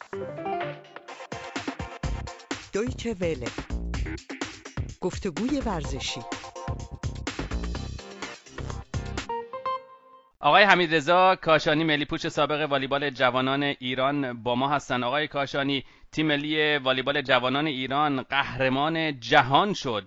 دویچه وله، گفتگوی ورزشی. آقای حمیدرضا کاشانی، ملی پوش سابق والیبال جوانان ایران با ما هستن. آقای کاشانی، تیم ملی والیبال جوانان ایران قهرمان جهان شد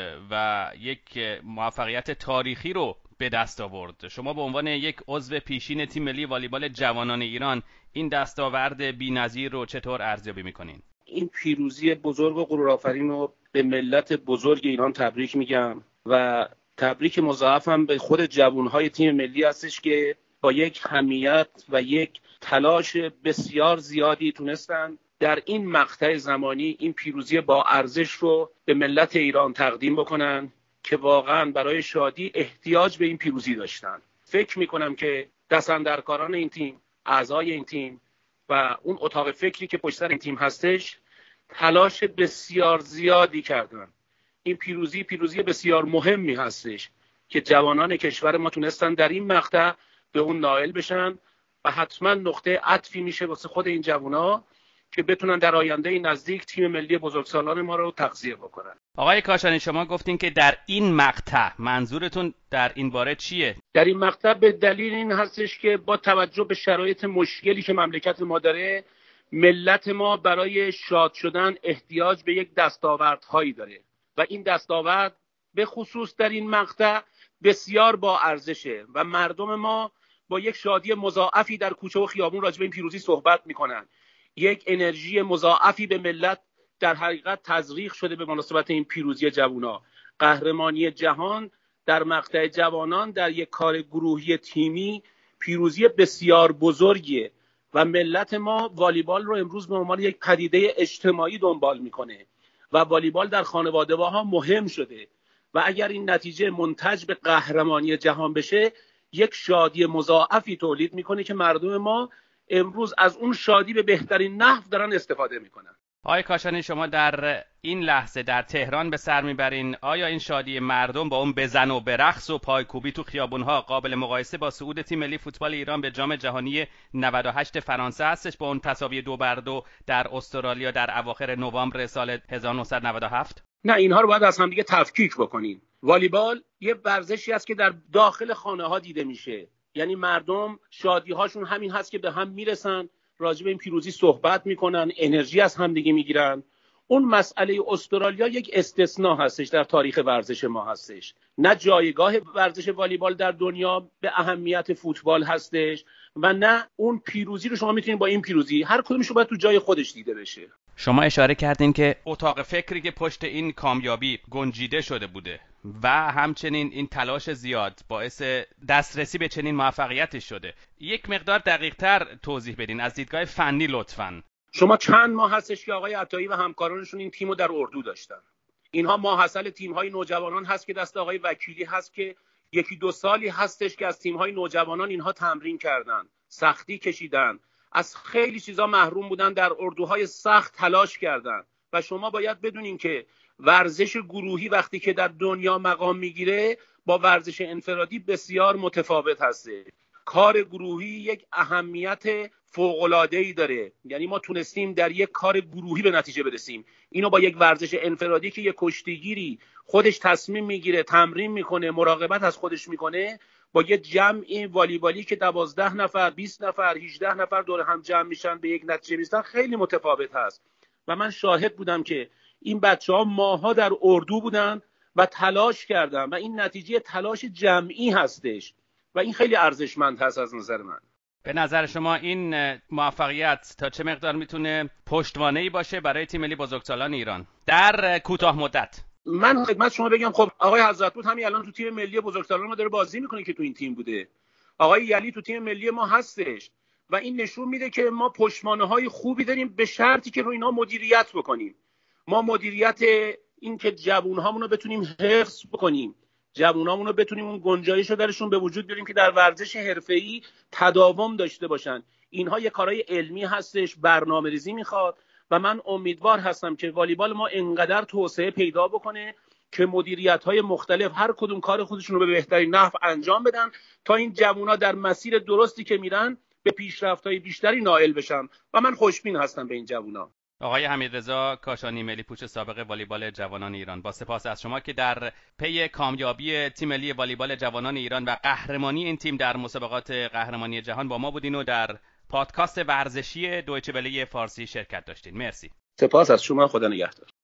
و یک موفقیت تاریخی رو به دست آورد. شما به عنوان یک عضو پیشین تیم ملی والیبال جوانان ایران این دستاورد بی‌نظیر رو چطور ارزیابی می‌کنین؟ این پیروزی بزرگ و غرورآفرین رو به ملت بزرگ ایران تبریک میگم و تبریک مضاعفم به خود جوانهای تیم ملی هستش که با یک حمیت و یک تلاش بسیار زیادی تونستن در این مقطع زمانی این پیروزی با ارزش رو به ملت ایران تقدیم بکنن که واقعا برای شادی احتیاج به این پیروزی داشتن. فکر میکنم که دستاندرکاران این تیم، اعضای این تیم و اون اتاق فکری که پشت سر این تیم هستش تلاش بسیار زیادی کردن. این پیروزی بسیار مهمی هستش که جوانان کشور ما تونستن در این مقطع به اون نائل بشن و حتما نقطه عطفی میشه واسه خود این جوانا که بتونن در آینده نزدیک تیم ملی بزرگسالان ما رو تغذیه بکنن. آقای کاشانی، شما گفتین که در این مقطع، منظورتون در این باره چیه؟ در این مقطع به دلیل این هستش که با توجه به شرایط مشکلی که مملکت ما داره، ملت ما برای شاد شدن احتیاج به یک دستاوردهایی داره و این دستاورد به خصوص در این مقطع بسیار با ارزشه و مردم ما با یک شادی مضاعفی در کوچه و خیابون راجع به این پیروزی صحبت میکنن. یک انرژی مضاعفی به ملت در حقیقت تزریق شده به مناسبت این پیروزی جوانا. قهرمانی جهان در مقطع جوانان در یک کار گروهی تیمی پیروزی بسیار بزرگیه و ملت ما والیبال رو امروز به عنوان یک پدیده اجتماعی دنبال میکنه و والیبال در خانواده‌ها مهم شده و اگر این نتیجه منتج به قهرمانی جهان بشه یک شادی مضاعفی تولید میکنه که مردم ما امروز از اون شادی به بهترین نحو دارن استفاده میکنن. آقای کاشانی، شما در این لحظه در تهران به سر میبرین. آیا این شادی مردم با اون بزن و برقص و پایکوبی تو خیابونها قابل مقایسه با صعود تیم ملی فوتبال ایران به جام جهانی 98 فرانسه هستش با اون تساوی 2-2 در استرالیا در اواخر نوامبر سال 1997؟ نه، اینها رو باید از هم دیگه تفکیک بکنین. والیبال یه ورزشی است که در داخل خانه ها دیده میشه، یعنی مردم شادی هاشون همین هست که به هم میرسن، راجع به این پیروزی صحبت میکنن، انرژی از هم دیگه میگیرن. اون مسئله استرالیا یک استثناء هستش در تاریخ ورزش ما هستش، نه جایگاه ورزش والیبال در دنیا به اهمیت فوتبال هستش و نه اون پیروزی رو شما میتونید با این پیروزی هر کدومش رو باید تو جای خودش دیده بشه. شما اشاره کردین که اتاق فکری که پشت این کامیابی گنجیده شده بوده و همچنین این تلاش زیاد باعث دسترسی به چنین موفقیتی شده. یک مقدار دقیق‌تر توضیح بدین از دیدگاه فنی لطفاً. شما چند ماه هستش که آقای عطایی و همکارانشون این تیمو در اردو داشتن. اینها ماحصل تیم‌های نوجوانان هست که دست آقای وکیلی هست که 1-2 سالی هستش که از تیم‌های نوجوانان اینها تمرین کردن، سختی کشیدن، از خیلی چیزا محروم بودن، در اردوهای سخت تلاش کردن و شما باید بدونین که ورزش گروهی وقتی که در دنیا مقام میگیره با ورزش انفرادی بسیار متفاوت هسته. کار گروهی یک اهمیت فوق‌العاده‌ای داره، یعنی ما تونستیم در یک کار گروهی به نتیجه برسیم. اینو با یک ورزش انفرادی که یک کشتیگیری خودش تصمیم میگیره، تمرین میکنه، مراقبت از خودش میکنه، با یک جمع والیبالی که 12 نفر، 20 نفر، 18 نفر دور هم جمع میشن به یک نتیجه میرسن خیلی متفاوت هست. و من شاهد بودم که این بچه‌ها ماها در اردو بودن و تلاش کردن و این نتیجه تلاش جمعی هستش و این خیلی ارزشمند هست از نظر من. به نظر شما این موفقیت تا چه مقدار میتونه پشتوانه‌ای باشه برای تیم ملی بزرگسالان ایران در کوتاه مدت؟ من خدمت شما بگم، خب آقای حضرت‌پور همین الان تو تیم ملی بزرگسالان ما داره بازی میکنه که تو این تیم بوده. آقای یلی تو تیم ملی ما هستش و این نشون میده که ما پشتوانه‌های خوبی داریم به شرطی که رو اینا مدیریت بکنیم. ما مدیریت این که جوان‌هامون رو بتونیم حفظ بکنیم، جوانامون رو بتونیم اون گنجایش رو درشون به وجود بیاریم که در ورزش حرفه‌ای تداوم داشته باشن. اینها یه کارهای علمی هستش، برنامه‌ریزی میخواد و من امیدوار هستم که والیبال ما انقدر توسعه پیدا بکنه که مدیریت‌های مختلف هر کدوم کار خودشون رو به بهترین نحو انجام بدن تا این جوونا در مسیر درستی که میرن به پیشرفت‌های بیشتری نائل بشن و من خوشبین هستم به این جوونا. آقای حمیدرضا کاشانی، ملی پوش سابق والیبال جوانان ایران، با سپاس از شما که در پی کامیابی تیم ملی والیبال جوانان ایران و قهرمانی این تیم در مسابقات قهرمانی جهان با ما بودین و در پادکست ورزشی دویچه وله فارسی شرکت داشتین. مرسی. سپاس از شما، خدا نگهدار.